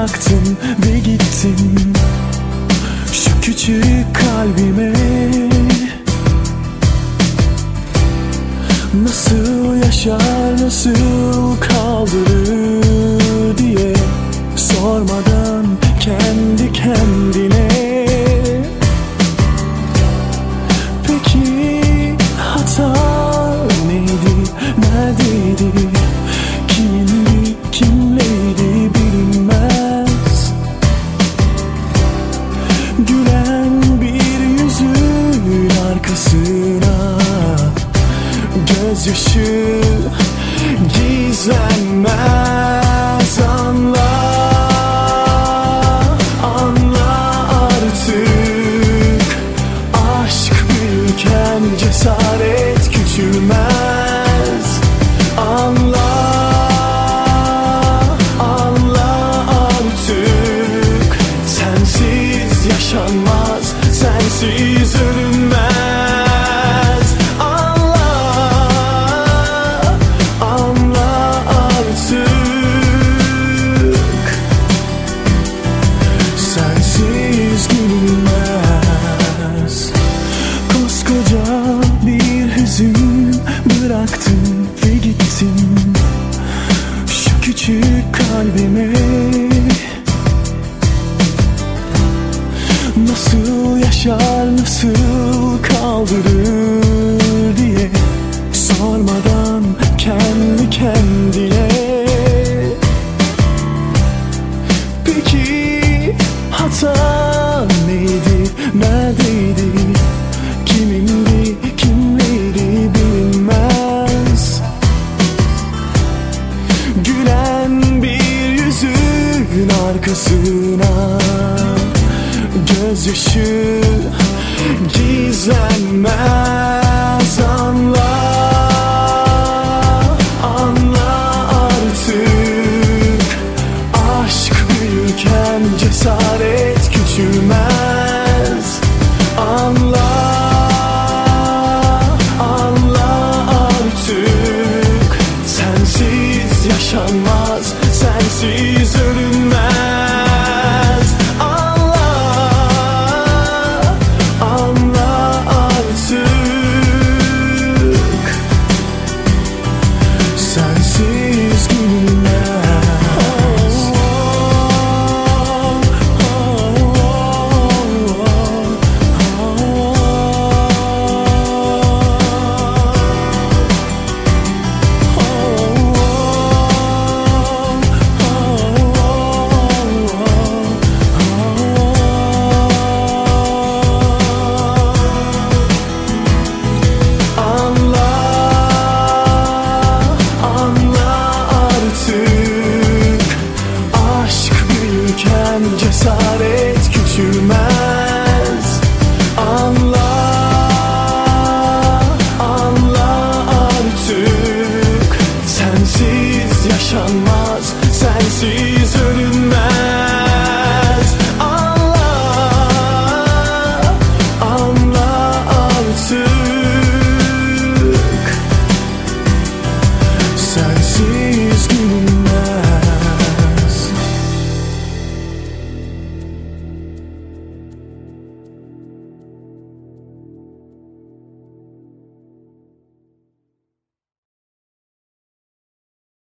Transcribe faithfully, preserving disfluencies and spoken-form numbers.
bıraktın ve gittin şu küçük kalbime. Nasıl yaşar, nasıl kaldırır diye sormadan kendi kendine. Peki hata neydi, neredeydi, kimindi, kimleydi bilinmez. Gülen bir yüzün arkasına gözyaşı gizlenmez. Anla, anla artık, aşk büyürken cesaret küçülmez. Anla, anla artık, sensiz yaşanmaz, sensiz ölünmez. Koskoca bir hüzün bıraktın ve gittin şu küçük kalbime. Nasıl yaşar, nasıl kaldırır diye sormadan kendi kendine. Peki hata neydi, neredeydi, kimindi, kimleydi bilinmez. Gülen bir yüzün arkasına gözyaşı gizlenmez. Anla, anla artık, aşk büyürken cesaret küçülmez. Anla, anla artık, sensiz yaşanmaz, sensiz ölünmez. Anla, anla artık, sensiz gülmez. Cesaret küçülmez. Anla, anla artık, sensiz yaşanmaz, sensiz ölüm.